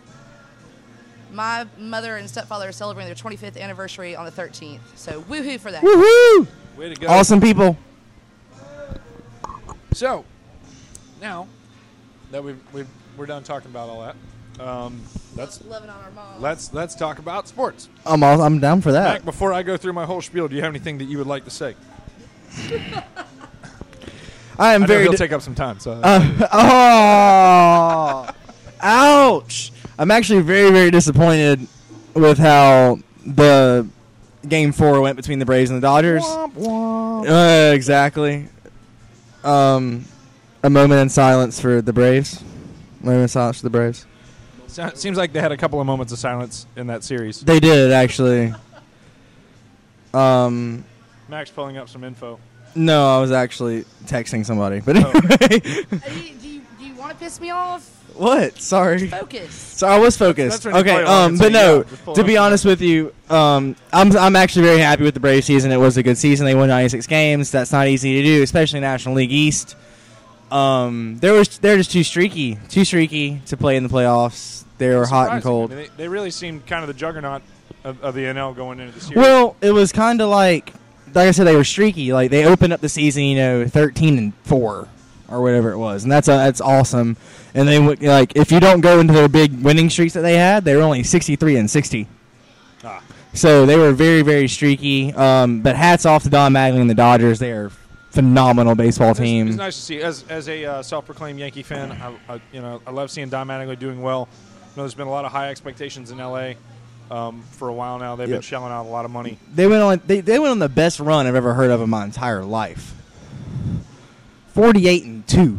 my mother and stepfather are celebrating their twenty-fifth anniversary on the thirteenth. So woohoo for that. Woohoo! Way to go. Awesome people. So, now that we've, we've we're done talking about all that, um, let's Loving on our moms. let's let's talk about sports. I'm all, I'm down for that. Mac, before I go through my whole spiel, do you have anything that you would like to say? I am I know very. he'll di- take up some time. So, Uh, oh, ouch! I'm actually very, very disappointed with how the game four went between the Braves and the Dodgers. Uh, exactly. Um, a moment in silence for the Braves. Moment in silence for the Braves. so- it seems like they had a couple of moments of silence in that series. They did actually. Um, Max pulling up some info. no, I was actually texting somebody. But Oh. anyway, Uh, Do you, do you, do you want to piss me off? what? Sorry. Focus. So I was focused. That's when you Okay, play along um, and but say, no. yeah, just pull To it be up. honest with you, um, I'm I'm actually very happy with the Braves season. It was a good season. They won ninety-six games. That's not easy to do, especially National League East. Um, there was they're just too streaky, too streaky to play in the playoffs. They were hot and Surprising. cold. I mean, they, they really seemed kind of the juggernaut of, of the N L going into the series. Well, it was kind of like, like I said, they were streaky. Like they opened up the season, you know, thirteen and four or whatever it was, and that's uh, that's awesome. And they would like if you don't go into their big winning streaks that they had, they were only sixty-three and sixty. Ah. So they were very, very streaky. Um, but hats off to Don Mattingly and the Dodgers. They are a phenomenal baseball It's, team. it's nice to see. As as a uh, self-proclaimed Yankee fan, I, I you know I love seeing Don Mattingly doing well. I know there's been a lot of high expectations in L A um, for a while now. They've Yep. been shelling out a lot of money. They went on. They, they went on the best run I've ever heard of in my entire life. Forty-eight and two.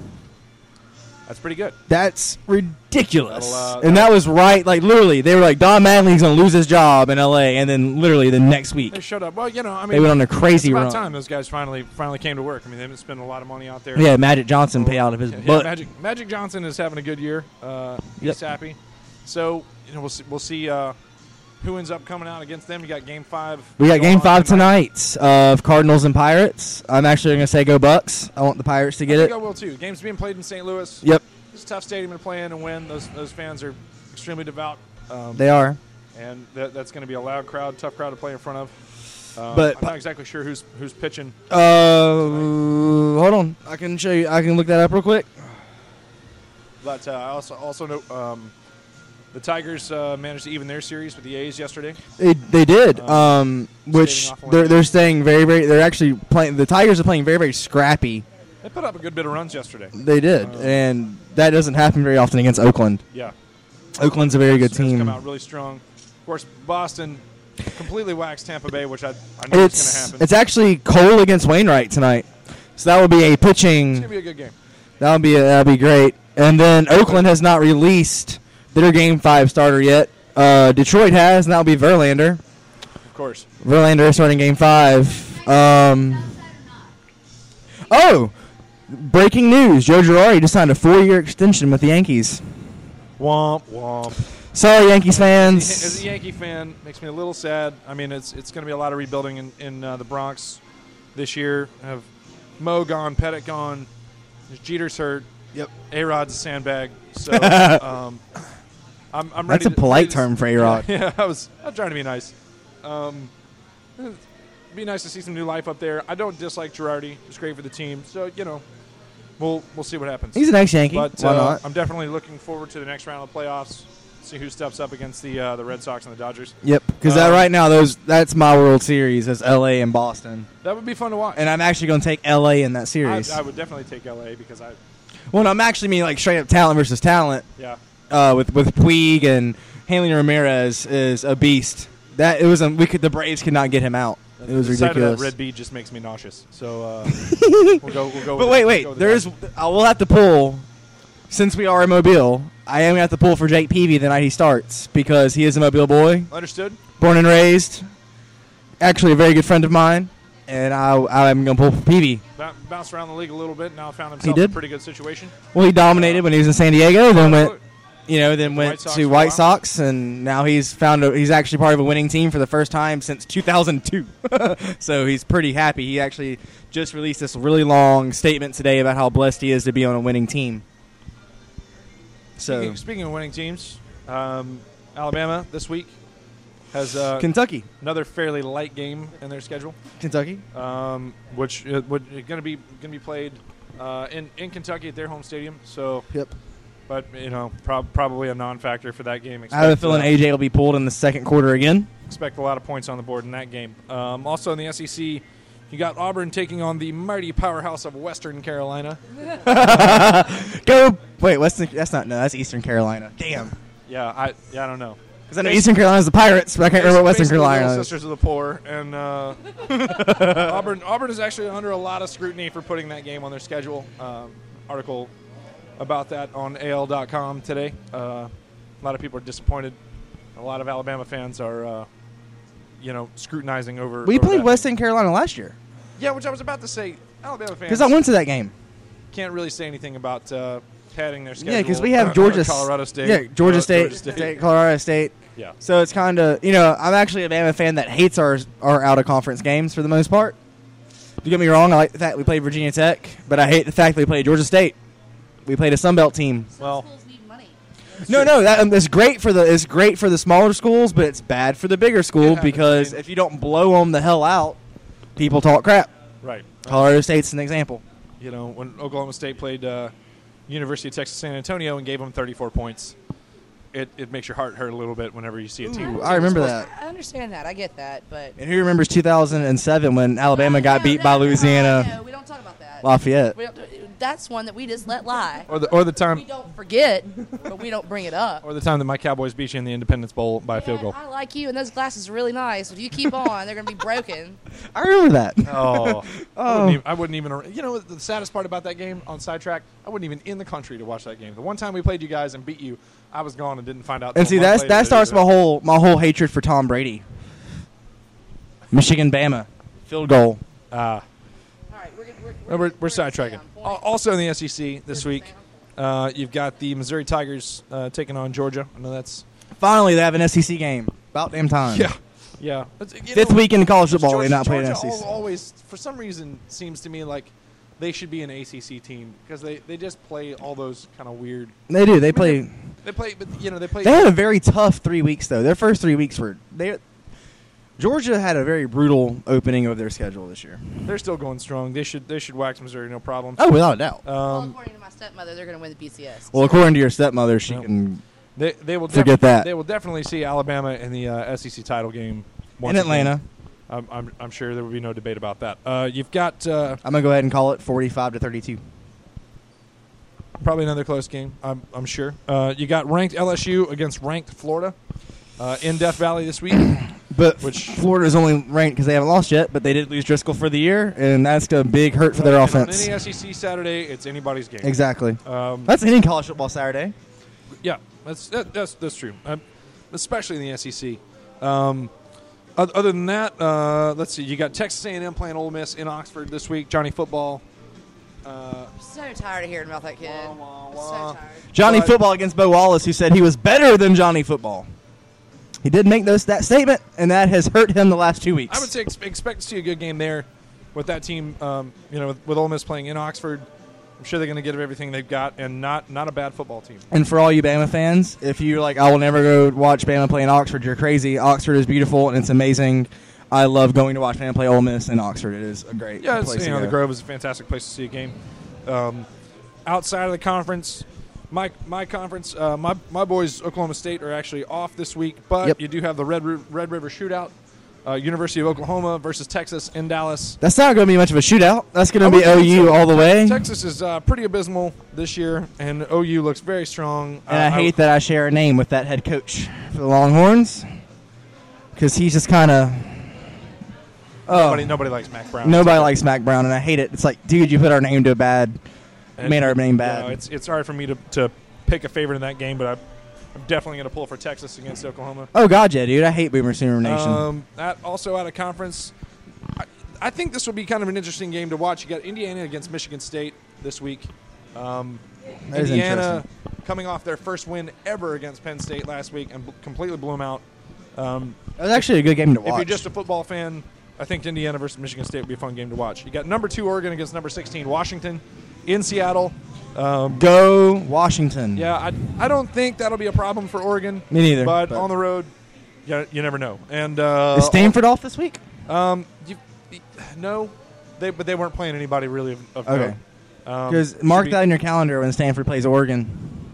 That's pretty good. That's ridiculous. That'll, uh, and that was right. Like literally, they were like, Don Mattingly's gonna lose his job in L A, and then literally the next week, They showed up. Well, you know, I mean, they went on a crazy it's about run. time those guys finally finally came to work. I mean, they've been spending a lot of money out there. Yeah, Magic Johnson pay out of his Yeah, butt. Magic Magic Johnson is having a good year. Uh, he's Yep. happy. So you know, we'll see, we'll see uh, who ends up coming out against them. You got Game Five. We got going Game on Five tonight of Cardinals and Pirates. I'm actually gonna say go Bucks. I want the Pirates to I get think it. I will too. Game's being played in Saint Louis. Yep, It's a tough stadium to play in and win. Those those fans are extremely devout. Um, they are. and that, that's going to be a loud crowd, tough crowd to play in front of. Um, But- I'm not exactly sure who's who's pitching. Uh, hold on. I can show you. I can look that up real quick. But uh, I also also know um, the Tigers uh, managed to even their series with the A's yesterday. They, they did, Um, um, which staving off one they're game. they're staying very very. They're actually playing. The Tigers are playing very very scrappy. They put up a good bit of runs yesterday. They did, Um, and that doesn't happen very often against Oakland. Yeah, Oakland's a very good Has come team. out really strong. Of course, Boston completely waxed Tampa Bay, which I, I knew was going to It's happen. it's actually Cole against Wainwright tonight, so that would be a It's pitching. going to be a good game. That would be that would be great. And then Oakland has not released their Game Five starter yet. Uh, Detroit has, and that will be Verlander. Of course. Verlander is starting Game Five. Um, oh, breaking news: Joe Girardi just signed a four-year extension with the Yankees. Womp womp. Sorry, Yankees As fans. a Yankee fan, makes me a little sad. I mean, it's it's going to be a lot of rebuilding in, in uh, the Bronx this year. Have Mo gone, Pettit gone, Jeter's hurt. Yep. A-Rod's a sandbag. So um, I'm, I'm ready That's a to- polite ready to- term for A-Rod. Yeah, yeah, I was I'm trying to be nice. Um, it'd be nice to see some new life up there. I don't dislike Girardi. It's great for the team. So, you know, we'll we'll see what happens. He's an ex-Yankee. But Why uh, not? I'm definitely looking forward to the next round of playoffs. See who steps up against the uh, the Red Sox and the Dodgers. Yep. Because that um, right now, those that's my World Series. That's L A and Boston, That would be fun to watch. and I'm actually going to take L A in that I, series. I would definitely take L A because I, well, no, I'm actually meaning like straight up talent versus talent. yeah. Uh, with with Puig and Hanley Ramirez is a beast. That it was a, we could the Braves could not get him out. It was the sight of ridiculous. that red bead just makes me nauseous. So uh, we'll go. We'll go. But with wait, it. wait. We'll go with There the is. Dodgers. I will have to pull. Since we are in Mobile, I am going to have to pull for Jake Peavy the night he starts because he is a Mobile boy, Understood. born and raised. Actually, a very good friend of mine, and I I'm going to pull for Peavy. Ba- bounced around the league a little bit. Now found himself did. in a pretty good situation. Well, he dominated when he was in San Diego, then Uh, went, you know, then The went White Sox to for a White while. Sox, and now he's found a, he's actually part of a winning team for the first time since two thousand two. So he's pretty happy. He actually just released this really long statement today about how blessed he is to be on a winning team. So Speaking, speaking of winning teams, um, Alabama this week has uh, Kentucky, another fairly light game in their schedule, Kentucky. um, which uh, would going to be going to be played uh, in in Kentucky at their home stadium. So, Yep. but you know, prob- probably a non-factor for that game. I have a Expect, feeling uh, A J will be pulled in the second quarter again. expect a lot of points on the board in that game. Um, also in the S E C, you got Auburn taking on the mighty powerhouse of Western Carolina. Go wait, Western. That's not no. That's Eastern Carolina. Damn. Yeah, I yeah I don't know. Because I know Eastern Carolina's the Pirates, but I can't remember what Western Basically, the Carolina Little is. Sisters of the Poor, and uh, Auburn. Auburn is actually under a lot of scrutiny for putting that game on their schedule. Um, article about that on A L dot com today. Uh, a lot of people are disappointed. A lot of Alabama fans are, uh, you know, scrutinizing over. We over played that. Western Carolina last year Yeah, which I was about to say. Alabama fans because I went to that game. can't really say anything about uh, padding their schedule. Yeah, because we have uh, Georgia, Colorado State, Yeah, Georgia uh, State, Georgia State. State, Colorado State. Yeah. So it's kind of you know I'm actually a Bama fan that hates our our out of conference games for the most part. Don't get me wrong, I like the fact we played Virginia Tech, but I hate the fact that we played Georgia State. We played a Sun Belt team. Well, schools need money. No, no, that um, it's great for the it's great for the smaller schools, but it's bad for the bigger school Yeah, because I mean- if you don't blow them the hell out, people talk crap. right. Colorado State's an example. You know, when Oklahoma State played uh, University of Texas San Antonio and gave them thirty-four points, it, it makes your heart hurt a little bit whenever you see a team. Ooh, I remember that. I understand that. I get that, but And who remembers two thousand seven when Alabama got No, beat no, by no, Louisiana No, we don't talk about that. Lafayette? We don't, that's one that we just let lie. Or the or the We time don't forget, but we don't bring it up. or the time that my Cowboys beat you in the Independence Bowl by a field Yeah, goal. I like you, and those glasses are really nice. If you keep on, they're going to be broken. I remember that. Oh, I, Oh. wouldn't even, I wouldn't even. You know, the saddest part about that game on sidetrack, I wasn't even in the country to watch that game. The one time we played you guys and beat you, I was gone and didn't find out. And till see, a month that's later that it starts was my a- whole my whole hatred for Tom Brady. Michigan, Bama, field goal. Ah. All right, we're, we're, No, we're, we're gonna stay sidetracking. on Al- point. Also in the S E C this We're week, staying on uh, you've got the Missouri Tigers uh, taking on Georgia. I know that's Finally, they have an S E C game. About damn time. yeah, yeah. But, you Fifth know, week in college football, Georgia, they not playing Georgia S E C. al- always, for some reason, seems to me like they should be an A C C team because they, they just play all those kind of weird. They do. They play. They play, but you know they play. They had a very tough three weeks though. Their first three weeks were they. Georgia had a very brutal opening of their schedule this year. They're still going strong. They should they should wax Missouri, no problem. Oh, without a doubt. Well, Um, according to my stepmother, they're going to win the B C S. Well, according to your stepmother, she No. can they they will Forget that. They will definitely see Alabama in the uh, S E C title game once in again. Atlanta. I'm, I'm I'm sure there will be no debate about that. Uh, you've got uh, I'm gonna go ahead and call it forty-five to thirty-two. probably another close game. I'm I'm sure. Uh, you got ranked L S U against ranked Florida. uh, in Death Valley this week. But Which- Florida's only ranked because they haven't lost yet, but they did lose Driscoll for the year, and that's a big hurt for their And offense. On any S E C Saturday, it's anybody's game. Exactly. Um, That's any college football Saturday. Yeah, that's that, that's that's true, uh, especially in the S E C. Um, oth- other than that, uh, let's see. You got Texas A and M playing Ole Miss in Oxford this week. Johnny Football. Uh, I'm so tired of hearing about that kid. Wah, wah, I'm wah. so tired. Johnny But- Football against Bo Wallace, who said he was better than Johnny Football. He did make those that statement, and that has hurt him the last two weeks. I would say ex- expect to see a good game there with that team. Um, you know, with, with Ole Miss playing in Oxford, I'm sure they're going to give everything they've got, and not not a bad football team. And for all you Bama fans, if you're like, I will never go watch Bama play in Oxford, you're crazy. Oxford is beautiful, and it's amazing. I love going to watch Bama play Ole Miss in Oxford. It is a great Yeah, it's, place you to know, go. the Grove is a fantastic place to see a game. Um, outside of the conference, my my conference, uh, my my boys, Oklahoma State, are actually off this week, but Yep. you do have the Red Ri- Red River Shootout, uh, University of Oklahoma versus Texas in Dallas. That's not going to be much of a shootout. That's going I to be wouldn't O think U so. all the way. Texas is uh, pretty abysmal this year, and O U looks very strong. And Uh, I hate that I share a name with that head coach for the Longhorns because he's just kind of. Oh, Nobody, nobody likes Mac Brown. nobody likes Mac Brown, and I hate it. It's like, dude, you put our name to a bad, And, made our name you bad. know, it's it's hard for me to, to pick a favorite in that game, but I, I'm definitely going to pull for Texas against Oklahoma. Oh God, yeah, dude, I hate Boomer Sooner Nation. Um, that also out of conference. I, I think this will be kind of an interesting game to watch. You got Indiana against Michigan State this week. Um, That is Indiana coming off their first win ever against Penn State last week and b- completely blew them out. Um, That was actually a good game to if watch. you're just a football fan, I think Indiana versus Michigan State would be a fun game to watch. You got number two Oregon against number sixteen Washington in Seattle. Um, Go Washington. yeah, I, I don't think that'll be a problem for Oregon. Me neither, But, but- on the road, yeah, you never know. And uh, Is Stanford off this week? Um, you, no, they but they weren't playing anybody really of, of Okay. note. Um, Because should mark be- that in your calendar when Stanford plays Oregon.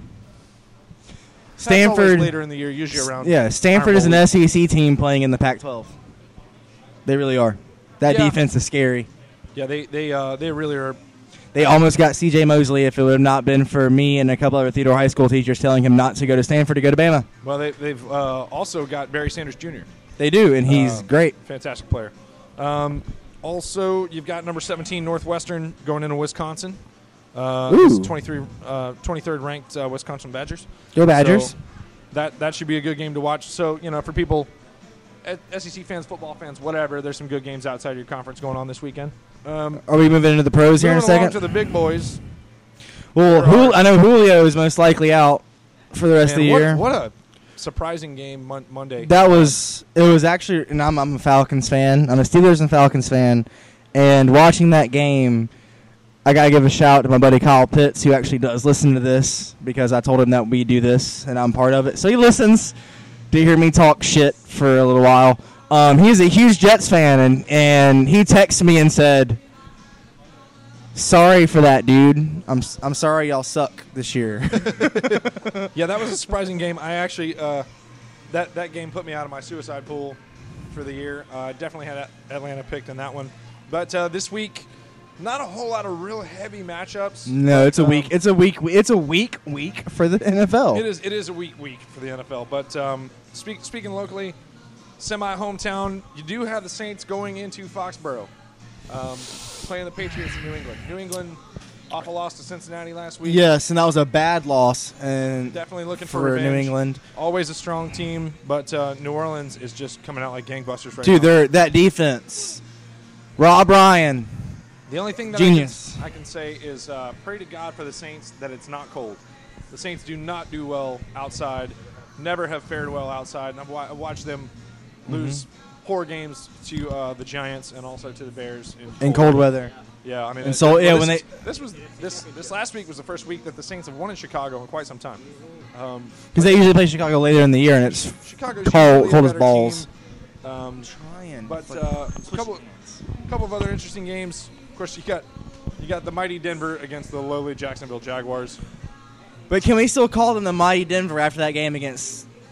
that's always Stanford. later in the year, usually around. Yeah, Stanford Iron is an Bowl S E C team playing in the Pac twelve. They really are. That Yeah. defense is scary. week. Yeah, they they uh, they really are. They almost got C J Mosley if it would have not been for me and a couple other Theodore High School teachers telling him not to go to Stanford to go to Bama. Well, they they've uh, also got Barry Sanders Junior They do, and he's Uh, great. Fantastic player. Um, also, you've got number seventeen Northwestern going into Wisconsin. Uh, Ooh. this twenty-three, uh, twenty-third ranked uh, Wisconsin Badgers. Go Badgers. So that that should be a good game to watch. So you know, for people, S E C fans, football fans, whatever, there's some good games outside your conference going on this weekend. Um, Are we moving into the pros here in a moving along second? to the big boys. Well, There Jul- are- I know Julio is most likely out for the rest Man, of the what, year. what a surprising game mon- Monday. That was it. Was actually, and I'm, I'm a Falcons fan. I'm a Steelers and Falcons fan, and watching that game, I gotta give a shout to my buddy Kyle Pitts, who actually does listen to this because I told him that we do this and I'm part of it. So he listens to hear me talk shit for a little while. Um, he's a huge Jets fan, and and he texted me and said, "Sorry for that, dude. I'm s- I'm sorry y'all suck this year." Yeah, that was a surprising game. I actually uh, that that game put me out of my suicide pool for the year. Uh, I definitely had Atlanta picked in that one, but uh, this week, not a whole lot of real heavy matchups. No, but, it's a um, week. It's a week. It's a week week for the N F L. It is it is a week week for the N F L. But um, speak, speaking locally, semi hometown, you do have the Saints going into Foxborough, um, playing the Patriots in New England. New England off a loss to Cincinnati last week. Yes, and that was a bad loss, and Definitely looking for, for revenge. New England, Always a strong team, but uh, New Orleans is just coming out like gangbusters right dude. now. They're that defense. Rob Ryan, The only thing that Genius. I can, I can say is uh, pray to God for the Saints that it's not cold. The Saints do not do well outside, never have fared well outside. And I've, wa- I've watched them lose Mm-hmm. poor games to uh, the Giants and also to the Bears in in cold weather. Yeah, I mean, And it- so, well, yeah, this when is- they- this was this this last week was the first week that the Saints have won in Chicago in quite some time. Um, Because they usually play Chicago later in the year, and it's Chicago's cold, usually a cold as better balls. team. Um, Trying, But uh, a couple, couple of other interesting games. Of course, you got you got the mighty Denver against the lowly Jacksonville Jaguars. But can we still call them the mighty Denver after that game against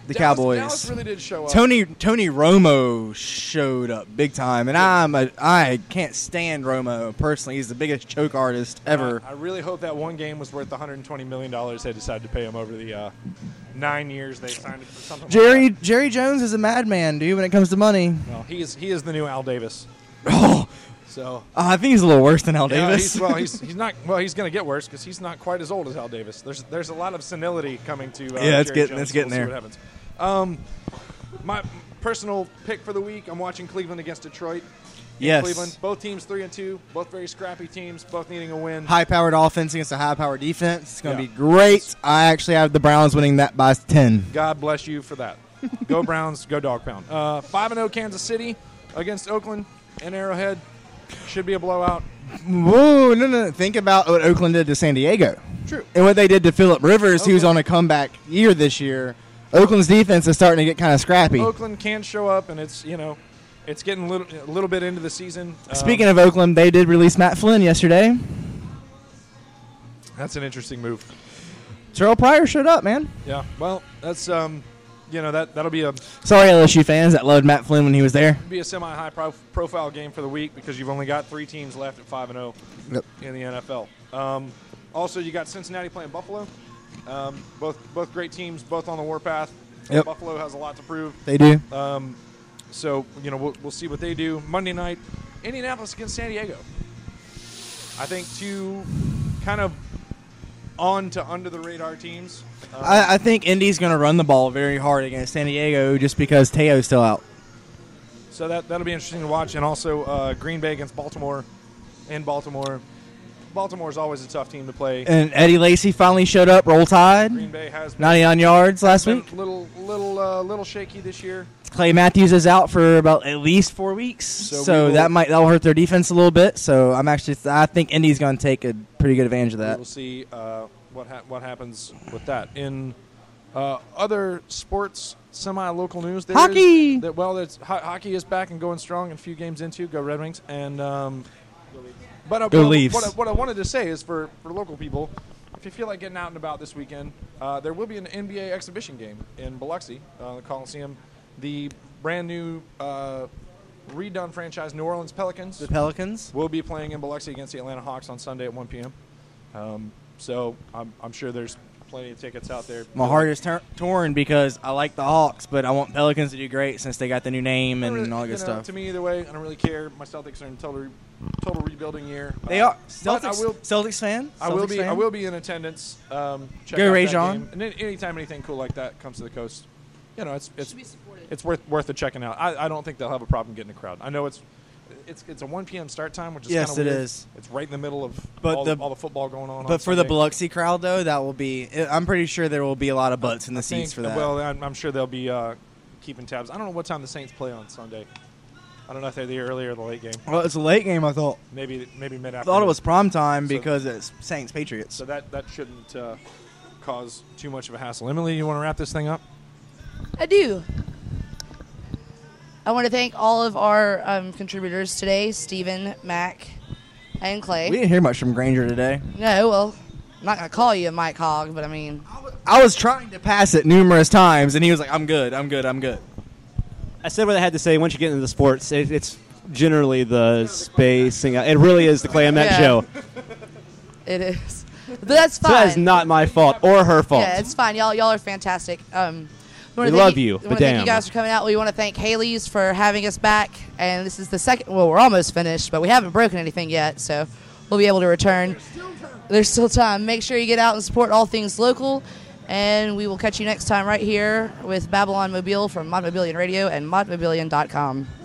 the Dallas, Cowboys. Dallas really did show up. Tony Tony Romo showed up big time, and I'm a I can't stand Romo personally. He's the biggest choke artist ever. I, I really hope that one game was worth the one hundred twenty million dollars they decided to pay him over the uh, nine years they signed it for something. Jerry like Jerry Jones is a madman, dude. When it comes to money, that. Well, he is he is the new Al Davis. oh, So I think he's a little worse than Al yeah, Davis. he's, well, he's he's not. Well, he's going to get worse because he's not quite as old as Al Davis. There's there's a lot of senility coming to. Uh, Yeah, it's Jerry getting- Jones, it's getting so we'll see there. what happens. Um, my personal pick for the week: I'm watching Cleveland against Detroit. In Yes. Cleveland. Both teams three and two. Both very scrappy teams. Both needing a win. High-powered offense against a high-powered defense. It's going to Yeah. be great. I actually have the Browns winning that by ten. God bless you for that. Go Browns. Go Dog Pound. Uh, Five and zero Kansas City against Oakland in Arrowhead. Should be a blowout. Whoa, no, no, no. Think about what Oakland did to San Diego. True. And what they did to Phillip Rivers, who's Oakland- on a comeback year this year. Oakland's defense is starting to get kind of scrappy. Oakland can show up, and it's you know, it's getting a little, a little bit into the season. Um, Speaking of Oakland, they did release Matt Flynn yesterday. that's an interesting move. Terrell Pryor showed up, man. Yeah. Well, that's um, you know that that'll be a Sorry, L S U fans that loved Matt Flynn when he was there. be a semi-high pro- profile game for the week because you've only got three teams left at five and zero Yep. in the N F L. Um, also, you got Cincinnati playing Buffalo. Um, both both great teams, both on the warpath. Yep. Buffalo has a lot to prove. They do. Um, so you know we'll, we'll see what they do Monday night. Indianapolis against San Diego. I think two kind of on to under the radar teams. Um, I, I think Indy's going to run the ball very hard against San Diego just because Teo's still out. so that that'll be interesting to watch. And also uh, Green Bay against Baltimore in Baltimore. Baltimore is always a tough team to play. And Eddie Lacy finally showed up, roll tide. Green Bay has been, ninety-nine yards last been week. a little little uh, little shaky this year. Clay Matthews is out for about at least four weeks, So so, we will- that might that'll hurt their defense a little bit. So I'm actually I think Indy's going to take a pretty good advantage of that. We'll see uh, what ha- what happens with that. In uh, other sports, semi-local news, there Hockey! is- that, well, that's, ho- hockey is back and going strong. And a few games into, go Red Wings. And um, but uh, Go what, Leafs. What, I- what I wanted to say is for, for local people, if you feel like getting out and about this weekend, uh, there will be an N B A exhibition game in Biloxi, uh, the Coliseum. The brand new uh, redone franchise, New Orleans Pelicans. The Pelicans. We'll be playing in Biloxi against the Atlanta Hawks on Sunday at one p.m. Um, so I'm, I'm sure there's plenty of tickets out there. My heart is tur- torn because I like the Hawks, but I want Pelicans to do great since they got the new name I and don't really- all that you good know, stuff. To me, either way, I don't really care. My Celtics are in total, re- total rebuilding year. They Uh, are but Celtics. I will, Celtics fan. I will Celtics be, fan? I will be in attendance. Um, check Go out Ray that John. game. And any, anytime anything cool like that comes to the coast, you know, it's it's Should be supported. it's worth worth the checking out. I, I don't think they'll have a problem getting a crowd. I know it's. It's it's a one p.m. start time, which is Yes, kind of it weird. is. It's right in the middle of But all, the- the, all the football going on. on But for the Sunday. Biloxi crowd, though, that will be. I'm pretty sure there will be a lot of butts in the I seats think- for that. Well, I'm, I'm sure they'll be uh, keeping tabs. I don't know what time the Saints play on Sunday. I don't know if they're the early or the late game. Well, it's a late game. I thought. Maybe maybe mid I afternoon. thought it was prime time So- because it's Saints Patriots. So that that shouldn't uh, cause too much of a hassle. Emily, you want to wrap this thing up? I do. I want to thank all of our um, contributors today, Stephen, Mac, and Clay. We didn't hear much from Granger today. No, well, I'm not going to call you a Mike Hogg, but I mean, I was trying to pass it numerous times, and he was like, "I'm good. I'm good. I'm good." I said what I had to say. Once you get into the sports, it, it's generally the spacing. out. It really is the Clay and Matt Yeah. show. it is. But that's So fine. that is not my fault or her fault. Yeah, it's fine. Y'all, y'all are fantastic. Um, wanna We thank love you, we but wanna thank damn. you guys for coming out. We want to thank Haley's for having us back. And this is the second. Well, we're almost finished, but we haven't broken anything yet, so we'll be able to return. There's still time. Make sure you get out and support all things local. And we will catch you next time right here with Babylon Mobile from Mod Mobilian Radio and mod mobilian dot com.